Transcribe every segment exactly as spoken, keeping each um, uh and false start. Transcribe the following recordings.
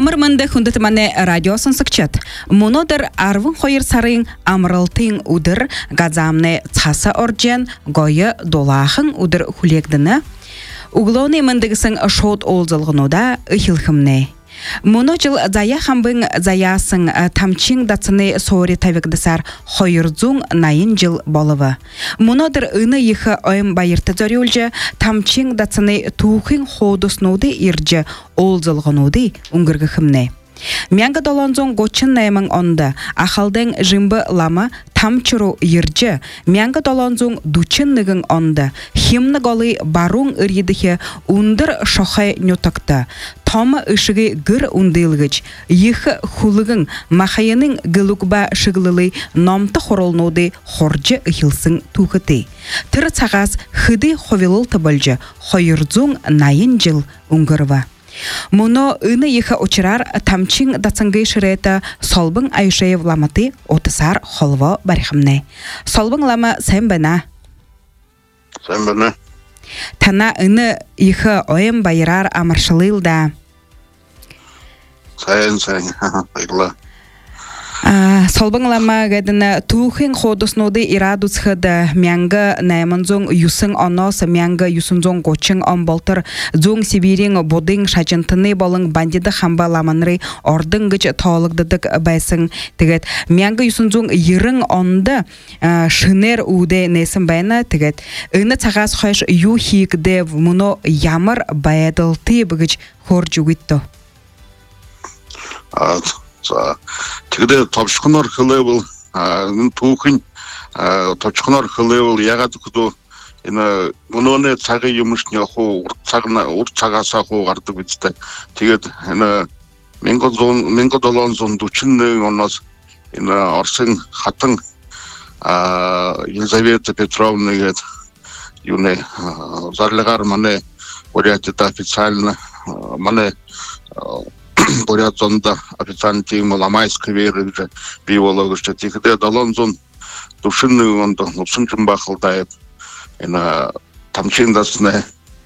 Амыр мынды хундатмане радиосын сыкчат. Монодыр арвын хойыр сарын амралтын удыр газамне цаса орджен гойы долахын удыр хулегдіні. Углоны мындыгысын шот олзылғынуда ыхилхымне. Моночыл зая хамбын заясын тамчин дацыны сори тавигдысар хойырзун найын жыл болывы. Монодыр ыны ихы ойым байырты зорюлжы тамчин дацыны тухын ходуснуды иржы олзылғынуды уңгыргыхымне. Мянга долонзон гочын наймын онды, ахалдың жымбы лама тамчыру иржы, мянга долонзон дучыннығын онды, химны голы барун үргедіхе ундыр шохай нютакты, тома ышығы гыр ундылгыч, ихы хулығын махайының гылукба шығылылы номты хоролнуды хоржы ихилсын тухыты. Тыр цагас хыды ховилыл табылжы, хойырзун найын жыл уңгырва. Моно ыны ихы очырар тамчин дацангай шырета солбың айшаев ламаты отысар холво барихымне. Солбың лама сән бәна? Сән бәна. Тана ыны ихы ойым байырар амаршылыл да? Сән, сән, айла. Солбың лама гадына тухын ходуснуды ирадусхыды мянга найманзон юсын онос мянга юсунзон гочын он болтыр зон Сибирин бодың шачынтыны болың бандиды хамба ламанры ордың гыч тоолыгдыдык байсын тігет мянга юсунзон йырың онды шынер уде несін байна тігет ыны цагас хош ю хикде муно ямыр баядылты бұгыч хор жүгітті. Тегде топшықын арқылы бұл, туқын топшықын арқылы бұл, яғады күді, мұны цағы емішіне қо, ұр цагаса қо ғарды бітісті. Тегед, менгі долан зон дұчынның оныз, арсын қатын Елизавета Петровна егет, зарлығар мане орятета официально, мане поряд зонда официально тегім ламайскі вері же бейволығы же тегіде далон зон душынны онда нұпсын жымба қылдайып тамчиндасыны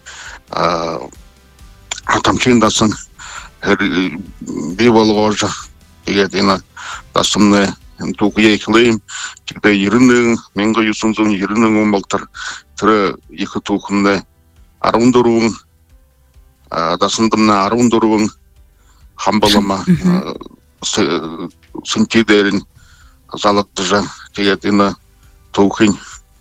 тамчиндасын бейволығы же тегет дасымны туқия екілейім тегде ерінің менгі юсын зон ерінің он балтыр түрі екі туқымды аруындыруын дасындымны аруындыруын хамбалама сынтидерин залықты жа тегетіні тұлқын.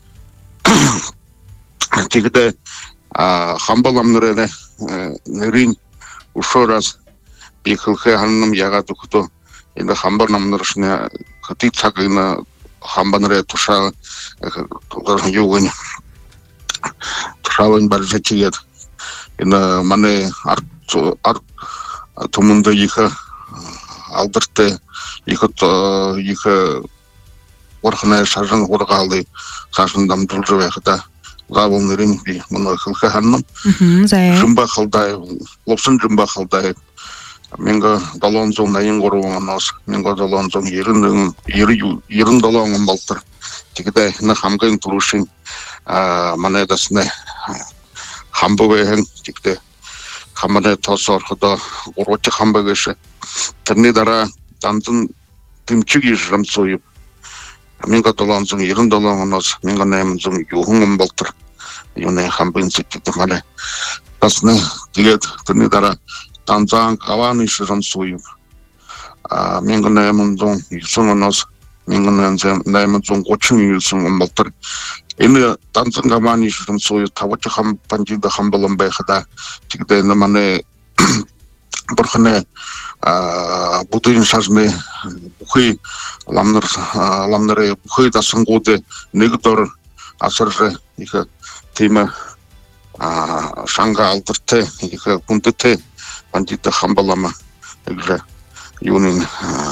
Тегеде хамбаламнырыны нырын ұшыраз бекілхе ханным яғады күті енді хамбаламнырышыны күті цагыны хамбаныры тұша юғын тұшалын бар жа тегет. Енді маны арт Тумында екі алдырты, екі орқына шажын орғалы қашындам дұлжы вәқіда ғабылнырын бей мұны қылқы ханным. Жымба қылдай, лопсын жымба қылдай. Менгі далон зон айын қоруын анас, менгі далон зон ерін далоңын балтыр. Тегіде хамғын тұрушын манайдасыны хамбы вәйін тегіде. Хамбаны тасы арқыда орғычы хамбы кеші. Тірне дара дандын тымчыги жырым сойып. Менға доланзың ерін долаңын аз, менға нәймінзің юғыңын балтыр. Юны хамбын сеттеді малі. Тасыны дегет тірне дара данзаң қаваны жырым сойып. Менға нәймінзің юсыңын аз, менға нәймінзің қочың юсыңын балтыр. Енді данзың қаваны жырым сойып, тавачы хам пандиды хамбылын байқыда. Тегде енді маны бұрқыны бұдыйын шажны бұқы ламныры бұқы дасын қоды негідор асыржы екі темі шаңға алдырты, екі күндіті пандиды хамбылама. Егжі юнын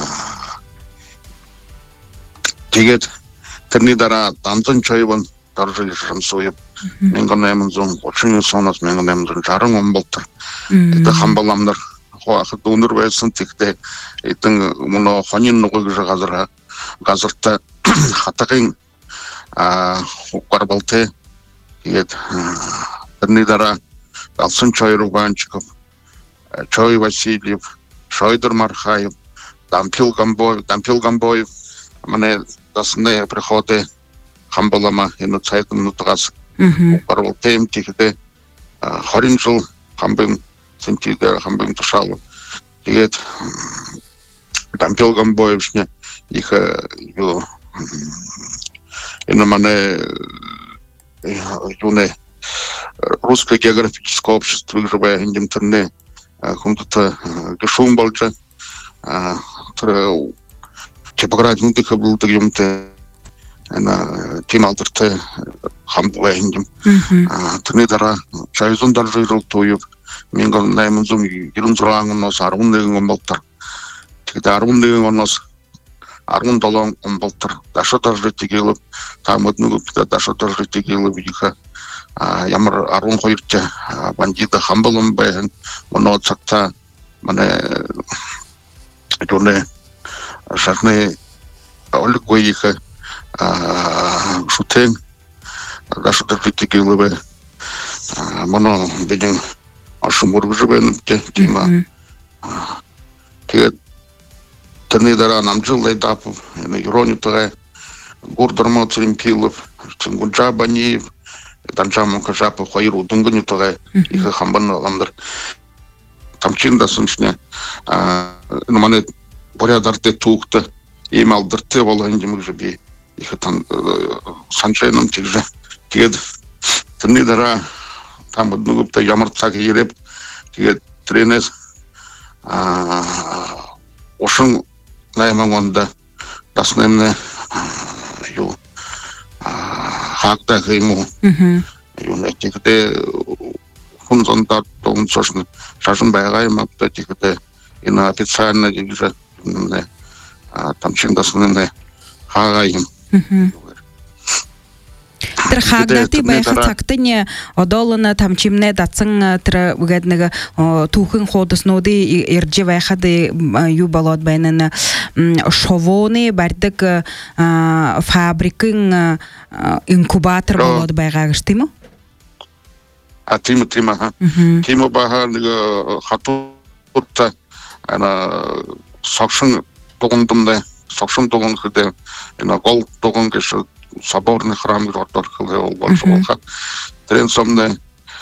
тегет тірне дара данзын чайвын даржы жырым сойып. Менгі нәймінзің қочыңы сонас, менгі нәймінзің жарың он болтыр. Эті хамбаламдар қоақыт өндір бәйсін текте етін мұны қанин нұғы ғазырға ғазыртты қатықын ұққар болты ет бірні дара алсын чойру Банчиков, Чой Васильев, Шойдер Мархаев, Дампил Гамбоев, Дампил Гамбоев, мене дасне приходи хамбалама ину цайтын нутгас парвал тем тихде харин жыл хамбын сентиде хамбын тушалы. Тэгээд Дампил Гамбоевшне их ю ину мене юне Русское географическое общество живая индемтерне кумдута гешум болча типография нутыха был тагюмте на тималдерте хамбуа индем тнедара чайзун даржирыл тоюп менгал наймунзум ирунзураңын нос арун деген онболтар тигде арун деген онос арун долон онболтар даша даржы тегелып тамыднугуп даша даржы тегелып иха ямар арун койрча бандита хамбалым бен оно цакта мане журне шарне олгой иха шутен даша даржы тегелып моно беден ашумур живен тема тэгээд тнедара намжылдай дапов ирони тага гордормо цримпилов цунгуджабаниев Данжаму кажапы хойру дунгани тога их хамбан ламдар тамчин да суншне ну мане порядорте тухта ималдырты болгон жемжеби их там санчайным тигже тед тнедара там однугупта ямыртсак ереп тед тренес ошун наймангонда таснемне ю хакта ему юна тикте фунзонда том сошн шашын байгайма тикте ина официально диже там чиндасны хагайм Тер хагдати байха цактыне одолына тамчимне датсын тер угаднага тухын ходоснуди ирже байхады ю болот байнана шовоны бардык фабрикын инкубатор болот байгагыштымы? А тима тима тима баха хатурта ана сакшын тогундумда сакшын тогун хыде ана гол тогун кеш соборный храм ротор хылы болчулха тренсомне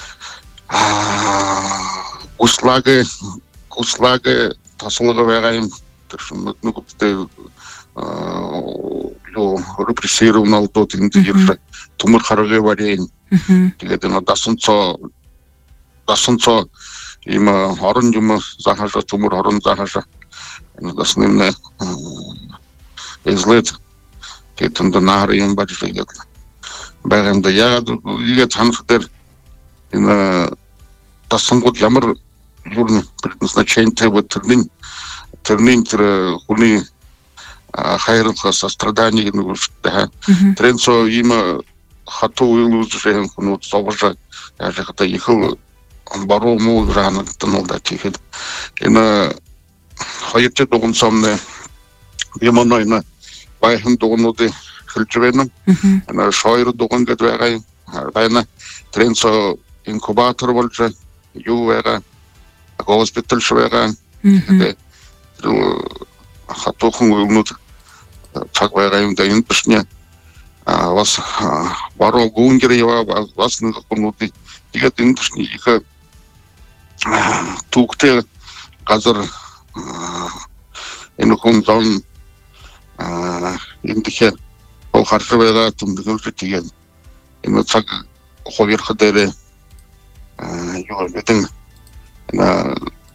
услагы услагы тасылыгы байгайым ну купте ё репрессированный тот интеграция тумур харыгы варен тэгээд на дасынцо дасынцо има орон юм захажа тумур орон захажа дасынне излет кетэнда нарын бажлыгы байганда яг игэ танхтер ина тасынгууд ямар юрны предназначение вот тэрний тэрний тэр хүний хайрлах сострадание нүгтэй тренцо има хатуу үйлүүлжсэн хүмүүс зовж яаж хата их баруу муу рана тэнэлдэ тэгэхэд энэ хоёрч дугуун сомны бимоно ина байхан дугуунуудыг хэлж байна. Ана шойр дугуун гэдэг байгаа байна. Тренцо инкубатор болж юу байгаа госпиталь швэга тэгээд хатуухан үйлнүүд цаг байгаа юм да энэ бишне а вас баруу гүнгэр ява вас нэг хүмүүдийг тэгээд энэ бишне их түүхтэй газар энэ хүн зон энэ тэгэхээр ол харж байгаа түмдгүүл тэгээд энэ цаг ховир хадэрэ юу гэдэг на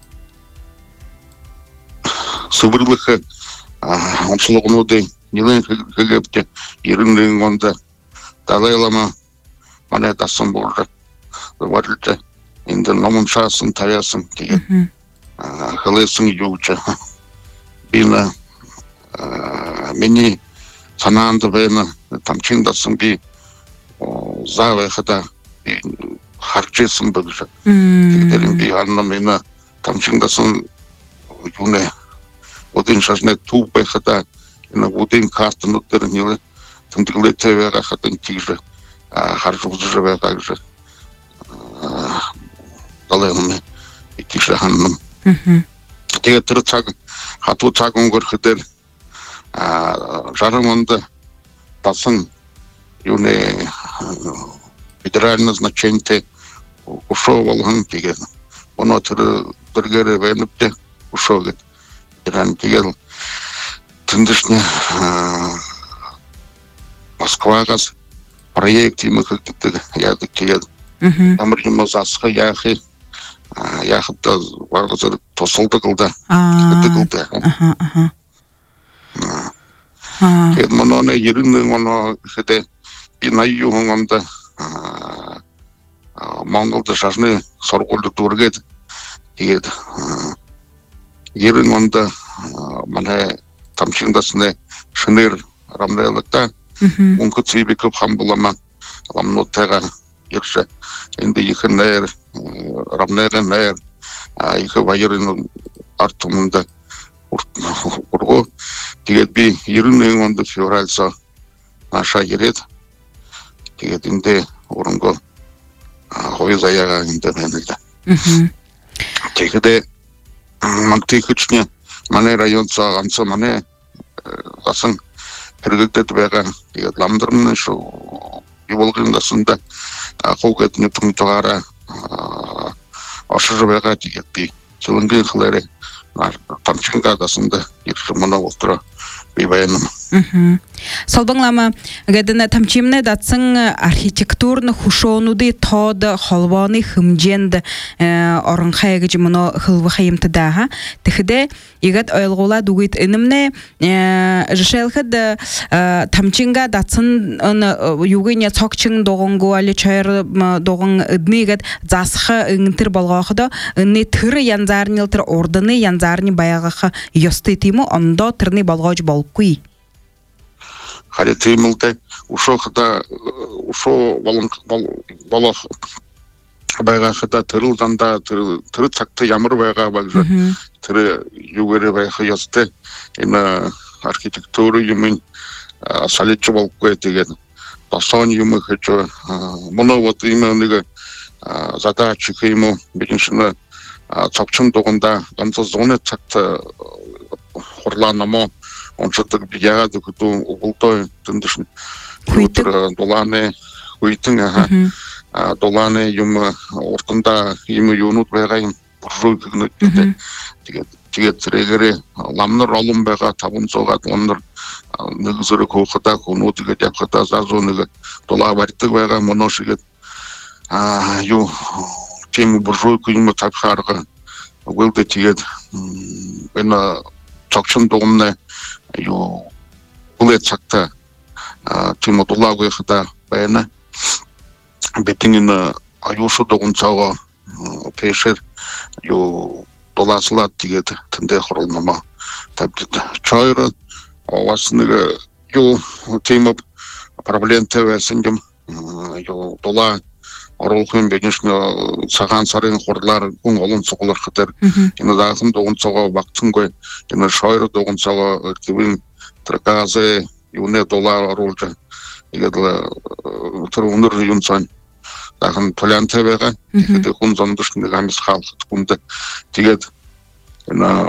субырлых онцлогнуудын нэлээд хэгэвч ерөнхий гонд далайлама манай дасан бүр варлж энэ номон шаасан таяасан тэгээд хэлсэн юуч бина миний санаанд байна тамчин дасан би заавал хата харчсан багш тэгээд би анна мина тамчин дасан юуне один шашне туб байхата энэ один картнууд дээр нэлээд тэмдэглэтэй байгаа хатан тийж харж үзэж байгаа гэж далайм тийж ханам тэгээд тэр цаг хатуу цаг өнгөрөхөөр а жаргаманд тасан юуны федеральное значение ушов болгон тэгээд оноо тэр дэргээр бэнэптэй ушов гэдэг тэрэн тэгээд тэндшний Москвагаас проект юм гэдэг яадаг тэгээд амар юм засах яах яахад варгазар тусалдаг л да гэдэг л да аха аха тэгээд монооны ерөнхий моноо гэдэг энэ аюун хонгомд Монголд шашны сургуульд дүргээд тэгээд ерөн онд манай тамчиндасны шинээр рамралта мөнгө цэбиков хамбулама ламнотага якша энэ ихнээр рамнээр а их баярын артумда урго тэгээд би ерөн онд февральса наша ирээд тэгээд энэ урангоо хойлаяга интернетда. Тэгээд мантихчне манай районцоо ганцхан манай асан хэрэгдэд байгаа тэгээд ламдрын шүү явуулгын дасанда хогт нутгаараа ашиг байгаа тэгээд би зөвхөн хэлээрээ тамчингаа дасанда ирэх манай ултраа би баян. Солбанглама гадна тамчимне датсан архитектурны хушоонуды тоод холбооны хэмжээнд оронхай гэж мөн хылвахаймтдаа тэгэхдээ игад ойлгуулаад үгүйт энэмнэ жишээлхэд тамчинга датсан юугийн цогчин догонгуу али чойр догон эднийгэд засах энтер болгоохдо энэ тэр янзаарны тэр урдны янзаарны баягах ёстой тийм үү ондоо тэрний болгоож болгүй хари тэмэлдэ ушохта ушо болон болох байгаа хата тэрл дандаа тэр тэр цагт ямар байгаа баг тэр юугээр байх ёстой энэ архитектур юм салич болгүй тэгээд тосон юм гэж моновод юм нэг задач юм биншна цогцон дуганда ганц зуны цагт хурланамо онцод яагаад гэдэг угуултай тэндшин хүйтэр дулааны хүйтэн аа дулааны юм уртанда юм юунууд байгаа юм бүржүүлдэг тэгээд тэгээд зэрэгээрээ ламнар олон байгаа таван цугаад ламнар нэг зэрэг хөөхөдөө хүмүүд гэдэг явхадаа зазуу нэг дулаа барьдаг байгаа моношигэд аа юу тийм бүржүүлэх юм тавхаарга угуултай тэгээд энэ цогцон дугамны юу улет цагта тийм дулаагүй хата байна битэн аюушо дугунцаага пешер юу дулааслаад тэгээд тэндээ хорлоно тавьд чойр вас нэг юу тийм проблемтэй байсан юм юу дулаа оруулахын бэнэшнэ цагаан сарын хурлаар хүн олон цуглархтэр энэ даасан дугунцаага багтсангүй энэ шойр дугунцаага гэвэн траказе юунэ доллар оруулж тэгээд тэр өнөр юм сан дахин толянтай байгаа тэгээд хүн зондош нэг амс хаалт хүнд тэгээд энэ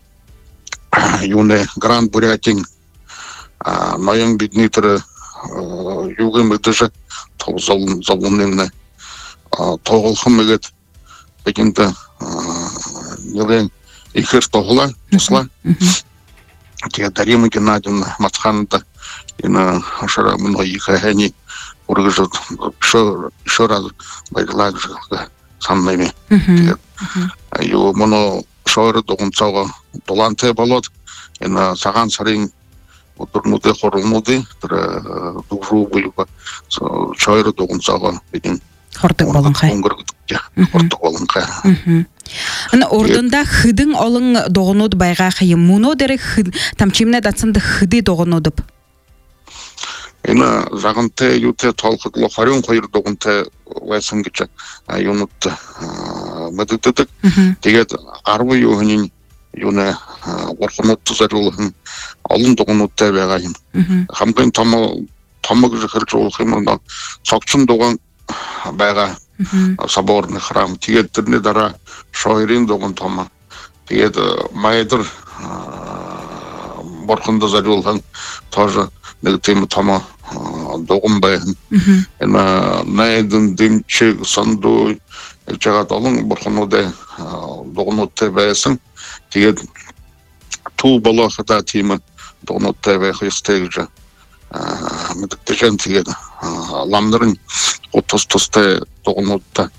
юунэ гранд бурятин а ноён бидний тэр юугийн мэдээж тоглол зовлонны тоглохон мэгэд бэгэнт нэгэн ихэр тоглоо туслаа тэгээд дарим геннадий мацханда энэ хашара мөн ихэхний ургаж шо шорал байдлаа самнайме тэгээд аюу моно шоор дугунцаага дулаантай болоод энэ цагаан сарын өдөрнүүдээ хорлнуудын тэр дугруу буюу шоор дугунцаага бидний хордог болонхай хордог болонхай ана ордонда хэдэн олон дугнууд байгаа юм мөнөө дээр тамчимнаа датсанд хэдий дугнууд энэ загантай юутэй толгод двадцать хоёр дугнтай байсан гэж юунууд мэддэг тэгээд десять юуны юуна урхнууд зориулсан олон дугнуудтай байгаа юм хамгийн том томог хэрж уулах юм нь цогцон дуган байгаа соборны храм тэгээд тэрний дараа шойрын дуган том тэгээд майдер борхондо зарулхан тоже нэг тийм томо дуган байна. Энэ найдын дэмчиг санду жагаад олон борхонуудаа дугнуудтай байсан. Тэгээд туу болохоо тийм дугнуудтай байх ёстой гэж мэддэгэн. Тэгээд ламнарын утас тустай дугнуудтай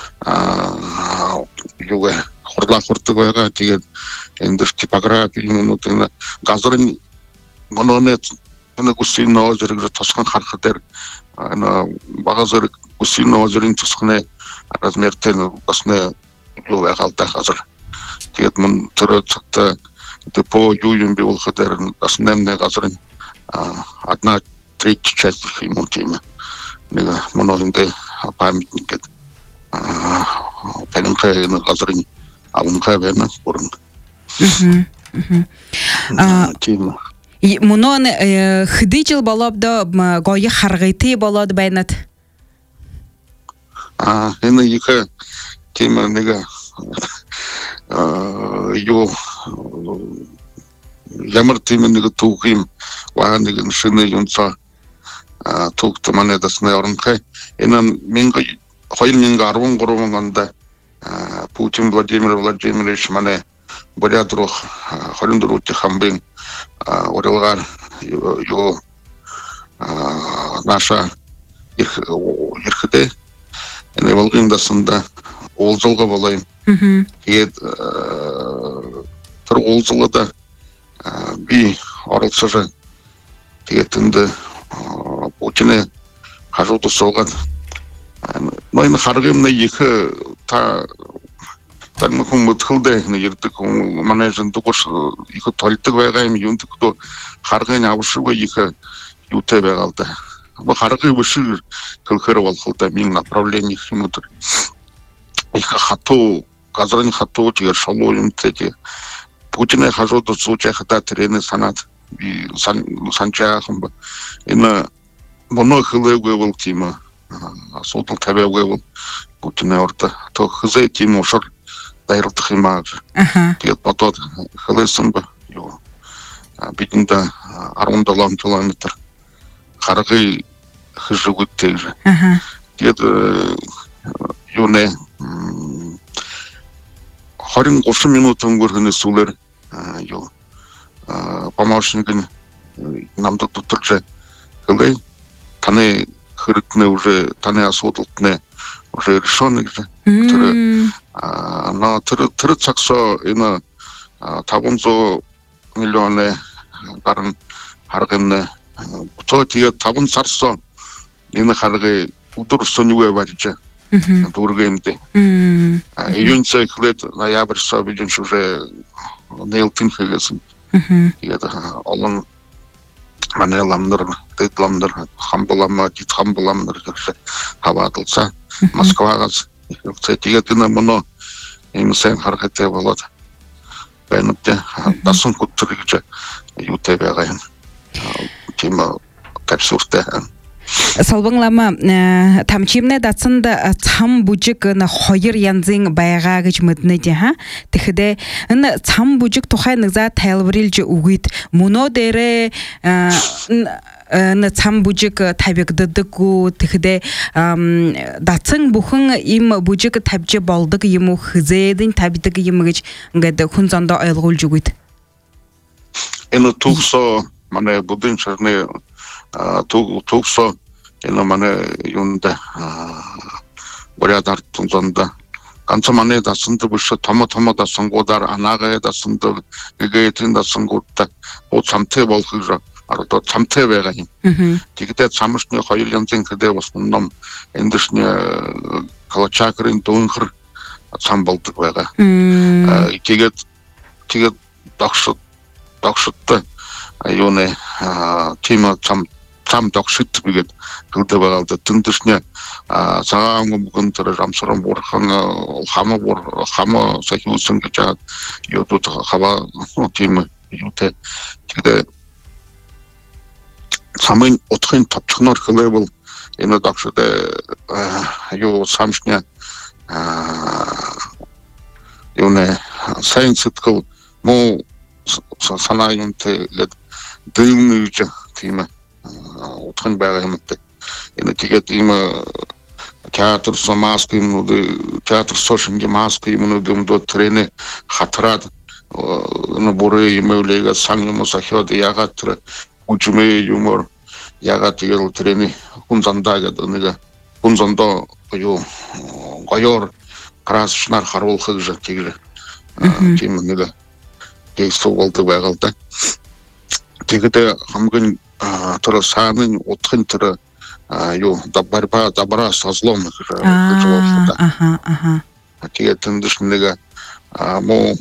юугаа хурлаа хурдаг байгаа. Тэгээд энэ дөр типографи юмнууд энэ газрын мононет энэ гүсийн нөөцөрөөр тусган харах дээр энэ бага зэрэг гүсийн нөөцөрийн тусганы размертэй басны юу байгаад газар. Тэгээд мөн тэр цагта депо юу юм бэ болох дээр основной газрын одна треть часть юм тийм нэг монолинтэй памятник гэдэг панинхай газрын аванхай байна бүрэн. Аа тийм Мунон хидижил болобдо гой харгыты болоод байнат. А энэ их тийм нэг юу ямар тийм нэг түүхим ваа нэг шинэ юмцаа түүхт манай дэсний оронхай энэ two thousand thirteen онд Путин Владимир Владимирович манай Борядрох хорындөрүүтэй хамбын урилгаар юу наша их ихтэй энэ волгын дасында уулзалга болайм. Тэгээд тэр уулзалгада би оролцож тэгээд энд Путин хажууд суугаад ноён харгын их та тань хүн мөдхөлдөө нэг ярддаг хүн манай зөндөгш их толдог байгаа юм юм тэгтээ харгын авшгүй их юутай байгаа л да. Бо харгын бүшиг төлөхөр болох да минь направление юм уу их хатуу газрын хатуу жигээр шолоо юмтэй Путин хажууд сууж байхдаа тэрний санаад би санчаахан энэ моно хөлөөгүй бол тийм асуудал тавиагүй бол Путин орда то хзээ тийм ушар дайрдах юм аа. Тэгээд бодоод хэлсэн ба юу бидэнд seven километр харгыг хэжгүүдтэй. Тэгээд юу нэ twenty-three минут өнгөрөхнөөс сүүлээр юу помощник намд доторч хэлээ таны хэрэгтнээ уже таны асуудалд уже решено гэж тэр а тэр тэр цагсоо энэ five hundred миллионы гарan харгын то тэгээд five сарсоо энэ харгыг өдөр сонюгэ барьж дүүргэмдээ июнь цэхлэт ноябрьсоо бид уже нэлтин хийсэн тэгээд олон манай ламнар ламнар хамбалама дит хамбаламнар гэж хавааталса Москвагаас тэгээд энэ моно ийм сэн харахтай болоод байнутай дасан хөтөр гэж юутай байгаа юм. Тийм капсуртай. Салбанлама тамчимнэ датсанд цам бүжиг н хоёр янзын байгаа гэж мэднэ ха. Тэгэхдээ энэ цам бүжиг тухай нэг за тайлбарлаж өгөөд мөнөө дээрээ н цам бүжиг тавигддаггүй. Тэгэхдээ датсан бүхэн им бүжиг тавьж болдог юм уу хзээдэн тавьдаг юм гэж ингээд хүн зондоо ойлгуулж өгөөд. Энэ төгсөө манай будын чарны төгсөө энэ манай юунда борядар тунзанда ганц манай дасанд биш томо томо дасангуудаар анаагаа дасанд нэгээтэн дасангуудаа уу цамтай болох гэж ард цамтай байгаа юм. Тэгдээ цамшны хоёр янзын хэдэ бас ном эндэршний колочакрын дүнхэр цам болдог байгаа. Тэгээд тэгээд догшод догшодтой юуны тийм цам цам догшид бигээд хэлдэг байгаа л да тэндэршний цагаан гүн тэр рамсран бурхан хама бур хама сахиусан гэж юудад хава тийм юутэй тэгээд самын утгын товчхноор хэлэвэл энэ догшод юу самшны юуны сайн сэтгэл муу санаа юмтай дэвнэ гэж тийм утгын байгаа юм те. Энэ тэгээд ийм театр самаск юм уу театр сошинги маск юм уу гэмдо трэне хатраад энэ бүрээ юм үлээгээ сан юм сахиод ягаад тэр үжмээ юмор ягаад тэгэл трэне хүн зандаа гэдэг нэг хүн зандаа юу гоёр красшнаар харуулах гэж тэгэр тийм нэг кейсэл болдог байгаа л да. Тэгээд хамгийн тэр сааны утгын тэр юу борьба добра со злом гэж байна. Аха аха. Тэгээд тэндш нэг муу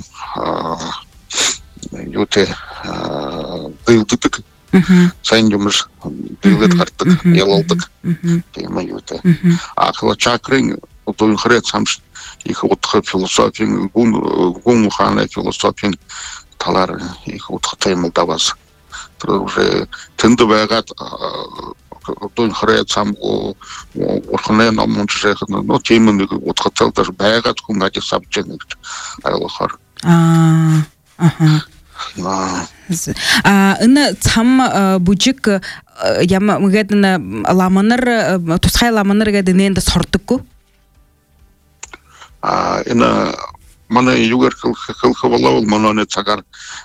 юу тэ дэвдэг сайн юмш дэвд гардаг ялалдаг тийм юу тэ. Ахла чакрын одоо хрэт самш их утга философийн гүн гүн ухааны философийн талаар их утгатай юм даваас. Тэр уже тэнд байгаад одоо хрэт самгу урхны номончрэх но тийм нэг утгатай даже байгаад хүн ажиг савж яах гэж ойлгохоор. Аа аха. А энэ цам бүжиг ям гээд ламанар тусгай ламанар гээд нээнд сордоггүй. А энэ манай югэр хөлхөлхөлхөл манай цагаар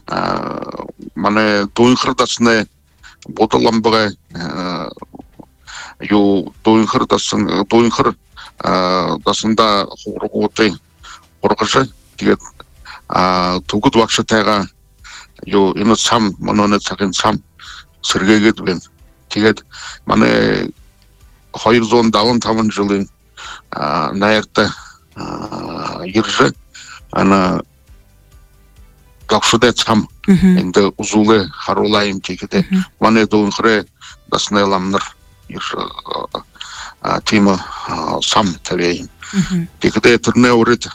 манай дуунхардасны бодоламбага юу дуунхардасан дуунхар дасанда хургуутай хургаж тэгээд түгд багшатайгаа юу энэ сам манай цагын сам сэргээгээд байна. Тэгээд манай хоёр зуун даван таван жилийн найртай ирж ана гавшудай сам энэ узуле харуулаа юм тэгээд манай дуунхрэ дасны ламнар ирж тийм сам тавьяа. Тэгээд тэрнээ урд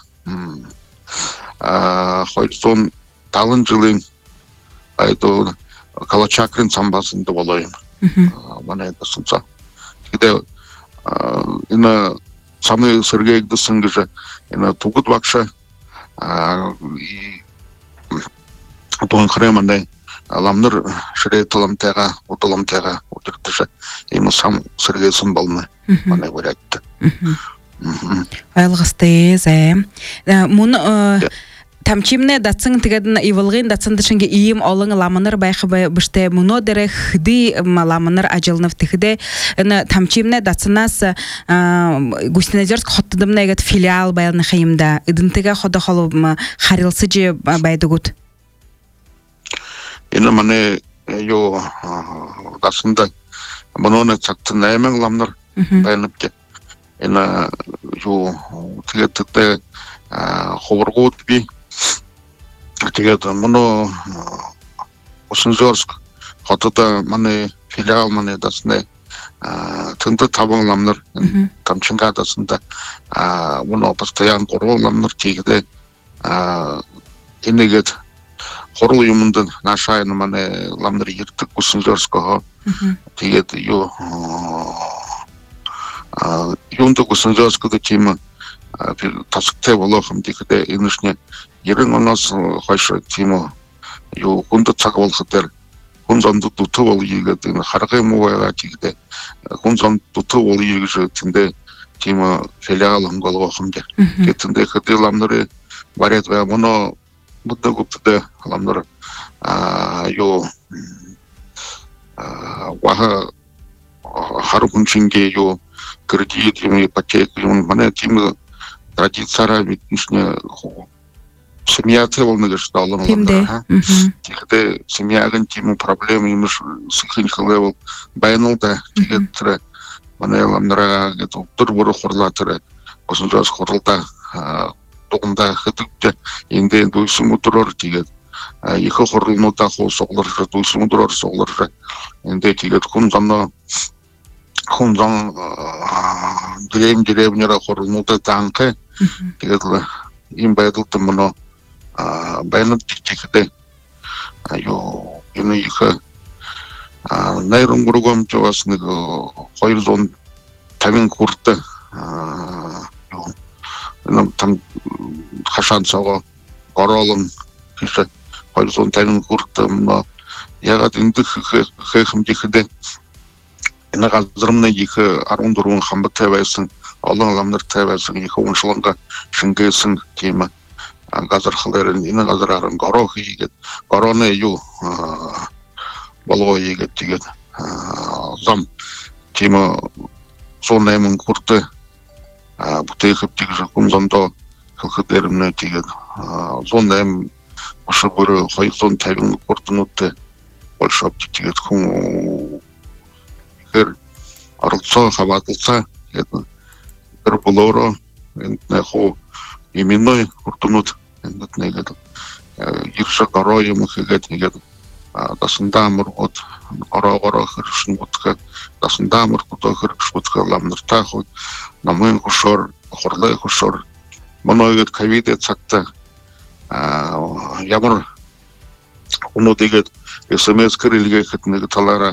а хоёр зуун таван жилийн айдо калачакрын самбасанд болоо юм. Манай дасанца. Тэгээд энэ самый Сергей Досынгыжа на тугут вакша а и тон хреманday ламнар шрейталамтайга уталамтайга утыртыша ему сам Сергей сын болны мана вариатты. Айлгысты зэ. Мун тамчимне датсын тэгээд ивылгын датсында шинге иим олон ламанар байх биште муно дерек хди ламанар ажылнов тихде эн тамчимне датсынас Гуснезерск хоттдымна егет филиал баялны хайымда идентеге хода холу харилсы же байдыгут. Ена мане ё датсында муноны цакты найман ламнар баяныпке. Ена ё тэгээд ховаргууд би тэгээд мөн Гуснезерск хотод манай филиал манай дасны тэнд таван ламнар тамчинга дасында мөн постоянно гурван ламнар тийгдэ энэгэд хорол юмд нашааны манай ламнар ирдэг Гуснезерского тэгээд юу юунд Гуснезерского тийм тасгтай болох юм тэгэхдээ энэшне ерэн оноос хойш тийм юу хүнд цаг болох дээр хүн зонд дутуу болъё гэдэг энэ харгын муу байгаа тэгэхдээ хүн зонд дутуу болъё гэж тэндээ тийм филиал хонголгох юм дээр гэтэндээ хэдэл ламнары варят бай моно будто гупте ламнар а юу а ваха харукун чинге юу кредит юм ипотека юм манай тийм традицияра битнишне семья целого что он тэгэхдээ семьягийн тийм проблем юм сөхөн хэлэвэл байнал да тэгээд манай ламнараа гэдэг өдөр бүр хурлаа тэр Гуснезерс хурлаа дуганда хэдэгт эндээ дүүсэн өдрөөр тэгээд их хурлуудаа суглар дүүсэн өдрөөр суглар эндээ тэгээд хүн зам хүн зам дэрэм дэрэмнера хурлуудаа таанхэ тэгээд им байдалд мөн байнад тэгэхдээ аюу энэ их найрон гургом чаас нэг хоёр зуун тавин хүртэ юу нам там хашаан цагаа Королын кише Хойсон тайны куртым ягат инде хэхэм дихде ина газрымна ихе арун дурун хамбат тавайсын аллан ламнар тавайсын ихе оншыланга шингэсэн тема газар хлэрэн ина газарарын горох ийгэт гороны ю болго ийгэт тийгэт зам тема соннаймын курты бүтэйхэп тийгэж кумзамдо хылхыдэрэмнэ тийгэт соннайм ошобөрө хоёрсон тавин куртнуудтай Большоп тийгэт хүн хэр оролцоо хавааталцаа гэдэг тэр болоро энэ хоо именной куртнууд энд нэгэд ершө гороо юм хийгээд нэгэд дасандамар гот гороо гороо хэршин утга дасандамар гот хэрш утга ламнартаа хоо намын хошор хорлой хошор монойгод ковид цагта ямар өнөөдөд смс кэрэлгээд нэг талаараа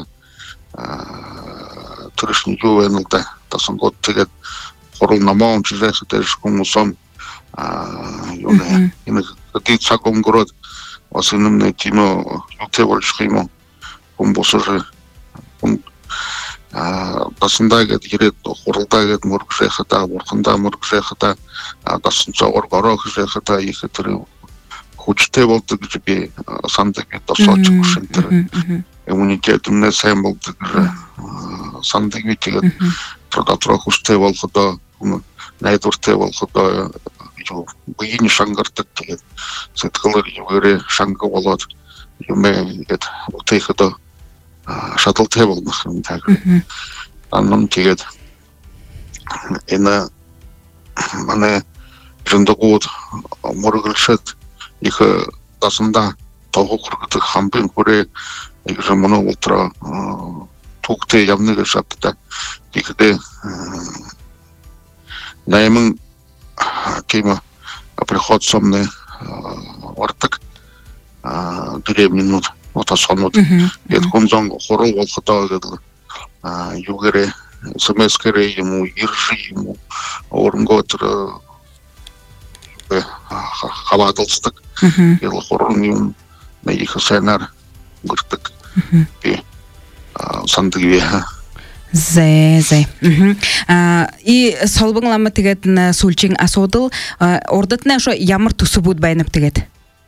төрөшний юу вэ нэлдэ тасан гот тэгээд хорол намаун чижээс тэрш хүмүүсом юу нэ энэ гэдэг цаг өнгөрөөд бас энэ тимо юутэй шхимо хүмүүс хүн тасандаа гээд ирээд хуралдаа гээд мөргшэхата урхандаа мөргшэхата тасан цогор гороо хэхата их тэр хүчтэй болдог гэж би сандаг тосооч хүчтэй иммунитетэмнээ сайн болдог сандаг би тэгээд дотроо хүчтэй болоход найдвартай болоход юу биений шангардаг тэгээд сэтгэлээр юугээрээ шанга болоод юмээ гээд үтэйхэд шаталтай болох юм таг. Анном тэгээд энэ манай жиндагууд мөргөлшөд их тасанда тоогохрогдох хамбын хүрээ их жамно утра тугтэй явныг шатта тэгэхдээ найман кема приход сомны ортак дөрөвминут отасонууд гээд хүнзон хорол болохдоо гэдэг юугээрээ смскэрээ юм уу иржи юм уу оронготер хавааталцдаг ял хорон юм нэг хэсэнаар гэрдэг би сандаг би зэ зэ а и солбонлама тэгээд сүлжин асуудал ордотны ошо ямар төсөбүүд байнап тэгээд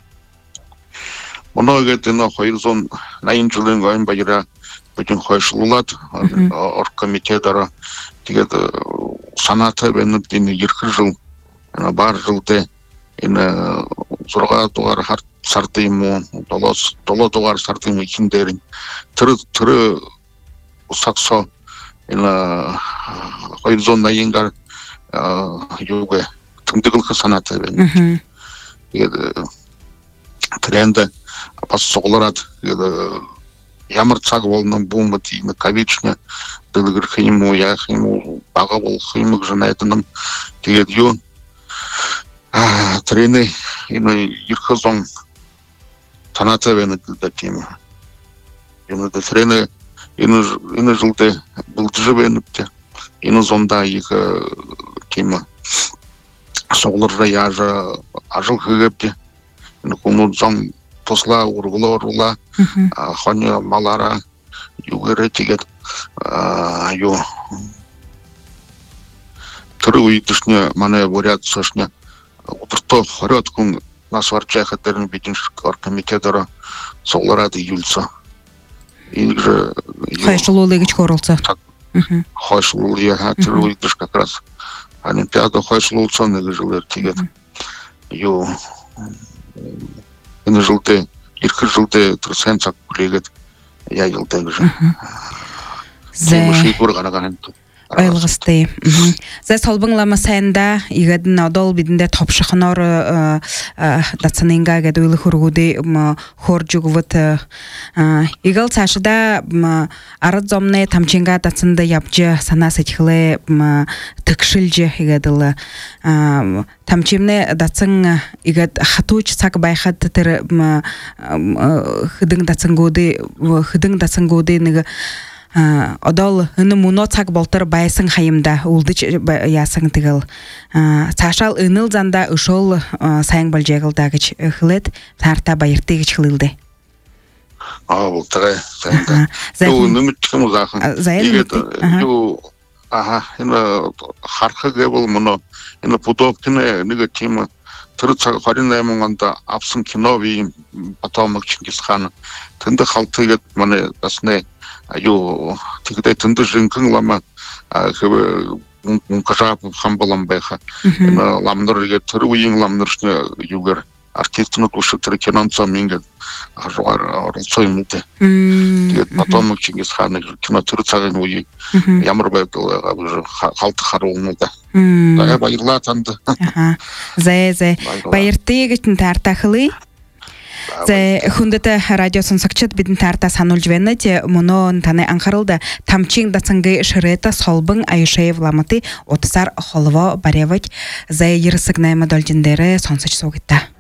Моногод энэ хоёрсон найман жилийн гойн баяра бүхэн хойшлуулад оргкомитетаараа тэгээд санаатай байна энэ ерхэр жил баар жилдээ энэ зураг дугаар сард юм уу долоос долоо дугаар сард юм ихэн дээр тэр тэр саксо энэ хоёрсон наймангаар юугэ тэмдэглэх санаатай байна. Тэгээд тренд бас соглорад ямар цаг болно бумбат ийм кавичня дэлгэрх юм уу яах юм уу бага болох юм гэж найдсан. Тэгээд юу а тренер энэ ерхозон танаатай байна гэдэг тийм юм да тренер энэ энэ жилдээ бүлдэж байна гэдэг энэ зондаа их тийм соглорра яажа ажил хийгээб энэ хүмүүс зам тусла ургулорула хоня малара югэрэ тэгээд юу тэр үедэшний манай бурят сошня удирдах хороод хүн нас варж яхад дээр нь бидний оргкомитетээр соглораад июльсан энэ хойшлуулыг гэж хөрөлцөө хойшлуул яа тэр үедэш как раз олимпиада хойшлуулсан нэг жилээр тэгээд юу энэ жилдээ ерхэр жилдээ тэр сайн цаг хүлээгээд яаялтай гэж. Зэ шийдвэр гаргана. Ойлгостой. За солбонлама сайнда игад надол бидэндээ товшохноор дацанинга гэдэг үйл хөргүүдээ хоржугвот игэл цаашда ард зомны тамчинга дацанда явж санаа сэжлээ төгшилж игэдэл тамчимнэ дацан игад хатууч цаг байхад тэр хэдэн дацангуудыг хэдэн дацангуудыг нэг одол ыны муно цаг болтор байсын хайымда улдыч ясың тыгыл сашал ыныл занда ышол сайын болжегылдагыч хылет тарта байыртыгыч хылылды. А, вот такая сайында. Ю нөміттікі мұзақын. Ю, ага, ина харқыға бол мұны, ина пудовкіне неге тема тұрыцаға қаринай мұңанда апсын кино бейім баталмық Чингисханы. Тынды қалтығыт мұны асыне, ю, тегідай тынды жынкың лама, көбі мұнқажап хан болам байқа. Ина ламнырыға түрі үйін ламнырышны югер. Артистны кушатыры кинонца минге оролцоймуде. Тэгээд потом Чингисханы кино түрцагийн үе ямар байдгаа уже халт харуулнуда. Тага баярлаа танд. Аха. Зэ зэ баяртыгын тартахлы. Зэ хүндэт радио сонсогчд бидэн тарта сануулж байна те мөнөө таны анхааралда тамчин дацангийн ширета солбын аюшаев ламаты утсар холво баревать зэ ерсэг наймад олжиндэрэ сонсож суугита.